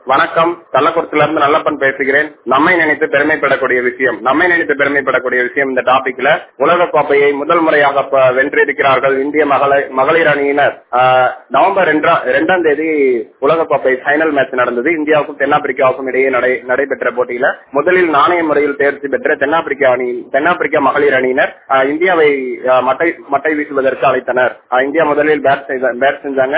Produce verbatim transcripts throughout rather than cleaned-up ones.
வணக்கம். கள்ளக்குறிச்சியில இருந்து நல்லப்பன் பேசுகிறேன். நம்மை நினைத்து பெருமைப்படக்கூடிய விஷயம் நம்மை நினைத்து பெருமைப்படக்கூடிய விஷயம் இந்த டாபிக்ல உலக கோப்பையை முதல் முறையாக வென்றிருக்கிறார்கள் இந்திய மகளிர் அணியினர். நவம்பர் இரண்டாம் தேதி உலக கோப்பை பைனல் மேட்ச் நடந்தது. இந்தியாவுக்கும் தென்னாப்பிரிக்காவுக்கும் இடையே நடைபெற்ற போட்டியில முதலில் நாணய முறையில் தேர்ச்சி பெற்ற தென்னாப்பிரிக்கா அணி தென்னாப்பிரிக்கா மகளிர் அணியினர் இந்தியாவை மட்டை மட்டை வீசுவதற்கு அழைத்தனர். இந்தியா முதலில் பேட் பேட் செஞ்சாங்க.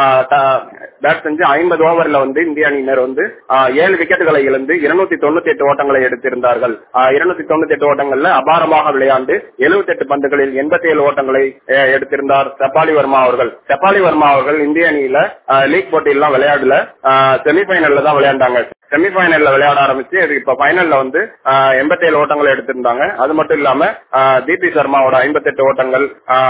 பேட் செஞ்சு ஐம்பது ஓவர்ல வந்து இந்திய அணியினர் வந்து ஏழு விக்கெட்டுகளை இழந்து இருநூத்தி தொண்ணூத்தி எட்டு ஓட்டங்களை எடுத்திருந்தார்கள். இருநூத்தி தொண்ணூத்தி எட்டு ஓட்டங்கள்ல அபாரமாக விளையாண்டு எழுபத்தி எட்டு பந்துகளில் எண்பத்தி ஏழு ஓட்டங்களை எடுத்திருந்தார் செபாலி வர்மா அவர்கள். செபாலி வர்மா அவர்கள் இந்திய அணியில லீக் போட்டியெல்லாம் விளையாடல, செமிபைனல்ல தான் விளையாண்டாங்க. செமிபைனல்ல விளையாட ஆரம்பிச்சு இப்ப பைனல்ல வந்து எண்பத்தி ஏழு ஓட்டங்களை எடுத்திருந்தாங்க. அது மட்டும் இல்லாம தீபி சர்மாவோட ஐம்பத்தி எட்டு ஓட்டங்கள்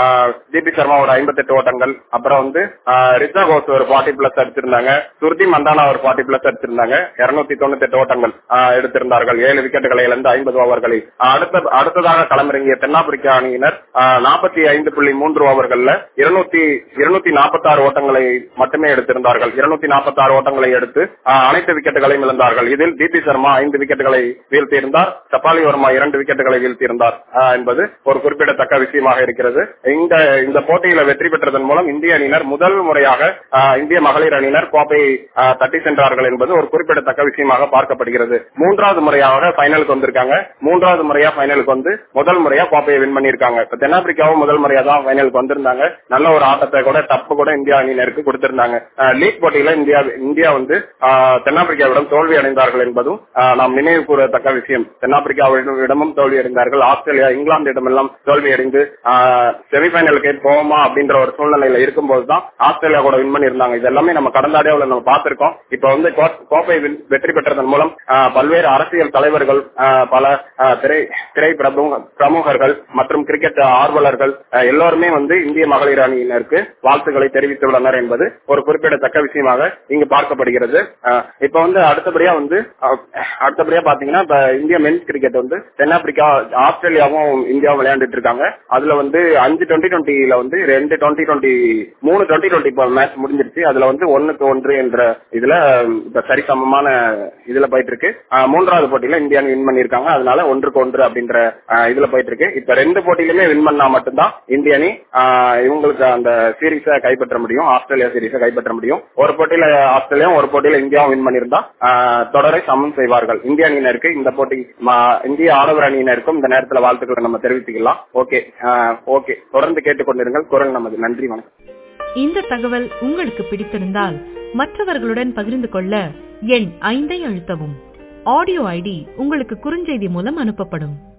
தீபி சர்மாவோட ஐம்பத்தி எட்டு ஓட்டங்கள் அப்புறம் வந்து ரிஷா கோஸ் ஒரு ஃபார்ட்டி பிளஸ் அடிச்சிருந்தாங்க. சுருதி மந்தானா ஒரு ஃபார்ட்டி பிளஸ் அடிச்சிருந்தாங்க. இருநூத்தி தொண்ணூத்தி எட்டு ஓட்டங்கள் எடுத்திருந்தார்கள் ஏழு விக்கெட்டுகளை இழந்து ஐம்பது ஓவர்களில். அடுத்த அடுத்ததாக களமிறங்கிய தென்னாப்பிரிக்கா அணியினர் நாற்பத்தி ஐந்து புள்ளி மூன்று ஓவர்கள்ல இருநூத்தி இருநூத்தி நாற்பத்தி ஆறு ஓட்டங்களை மட்டுமே எடுத்திருந்தார்கள். இருநூத்தி நாற்பத்தி ஆறு ஓட்டங்களை எடுத்து அனைத்து விக்கெட்டுகளையும் இழந்தார்கள். இதில் தீபி சர்மா ஐந்து விக்கெட்டுகளை வீழ்த்தியிருந்தார். செபாலி வர்மா இரண்டு விக்கெட்டுகளை வீழ்த்தியிருந்தார் என்பது ஒரு குறிப்பிடத்தக்க விஷயமாக இருக்கிறது. இந்த இந்த போட்டியில வெற்றி பெற்றதன் மூலம் இந்திய அணியினர் முதல் முறையாக இந்திய மகளிர் அணியினர் கோப்பையை தட்டி சென்றார்கள் என்பது ஒரு குறிப்பிடத்தக்க விஷயமாக பார்க்கப்படுகிறது. மூன்றாவது முறையாக பைனலுக்கு வந்திருக்காங்க. மூன்றாவது முறையா பைனலுக்கு வந்து முதல் முறையா கோப்பையை வின் பண்ணிருக்காங்க. தென்னாப்பிரிக்காவும் முதல் முறையா தான் பைனலுக்கு வந்திருந்தாங்க. நல்ல ஒரு ஆட்டத்தை கூட டப்பு கூட இந்திய அணியினருக்கு கொடுத்திருந்தாங்க. லீக் போட்டியில இந்தியா இந்தியா வந்து தென்னாப்பிரிக்காவிடம் தோல்வி அடைந்தார்கள் என்பதும் நாம் நினைவு கூறத்தக்க விஷயம். தென்னாப்பிரிக்காவிடமும் தோல்வி அடைந்தார்கள். ஆஸ்திரேலியா இங்கிலாந்திடம் எல்லாம் தோல்வி அடைந்து செமிபைனலுக்கு போவோமா அப்படின்ற ஒரு சூழ்நிலையில இருக்கும்போதுதான் ஆஸ்திரேலியா கூட வின் பண்ணி இருந்தாங்க. இது எல்லாமே நம்ம கடந்த ஆடியோல நம்ம பார்த்திருக்கோம். இப்ப வந்து கோப்பை வெற்றி பெற்றதன் மூலம் பல்வேறு அரசியல் தலைவர்கள், பல திரை திரை பிரமுகர்கள் மற்றும் கிரிக்கெட் ஆர்வலர்கள் எல்லோருமே வந்து இந்திய மகளிர் அணியினருக்கு வாழ்த்துக்களை தெரிவித்துள்ளனர் என்பது ஒரு குறிப்பிடத்தக்க விஷயமாக இங்கு பார்க்கப்படுகிறது. இப்ப வந்து அடுத்தபடியா வந்து அடுத்தபடியா பாத்தீங்கன்னா இப்ப இந்திய மென்ஸ் கிரிக்கெட் வந்து தென்னாப்பிரிக்கா ஆஸ்திரேலியாவும் இந்தியாவும் விளையாண்டுட்டு இருக்காங்க. அதுல வந்து அஞ்சு டுவெண்டி டுவெண்ட்டில வந்து ரெண்டு டுவெண்டி டுவெண்டி மூணு டுவெண்டி டுவெண்டி மேட்ச் முடிஞ்சிருச்சு. அதுல வந்து ஒன்னுக்கு ஒன்று என்ற இதுல இப்ப சரிசமமான இதுல போயிட்டு இருக்கு. மூன்றாவது போட்டியில இந்தியா வின் பண்ணிருக்காங்க. அதனால ஒன்றுக்கு ஒன்று அப்படின்ற இதுல போயிட்டு இருக்கு. இப்ப ரெண்டு போட்டியிலுமே வின் பண்ணா மட்டும்தான் இந்திய அணி இவங்களுக்கு அந்த சீரீஸை கைப்பற்ற முடியும். ஆஸ்திரேலியா சீரீஸை கைப்பற்ற முடியும். ஒரு போட்டியில ஆஸ்திரேலியா ஒரு போட்டியில இந்தியாவும் வின் பண்ணிருந்தா தொடரை சமன் செய்வார்கள். இந்திய அணியினருக்கு இந்த போட்டி இந்திய ஆடவர் அணியினருக்கும் இந்த நேரத்தில் வாழ்த்துக்களை நம்ம தெரிவித்துக்கலாம். ஓகே ஓகே தொடர்ந்து கேட்டுக்கொண்டிருங்கள் குரல் நமது. நன்றி, வணக்கம். இந்த தகவல் உங்களுக்கு பிடித்திருந்தால் மற்றவர்களுடன் பகிர்ந்து கொள்ள எண் ஐந்தை அழுத்தவும். ஆடியோ ஐடி உங்களுக்கு குறுஞ்செய்தி மூலம் அனுப்பப்படும்.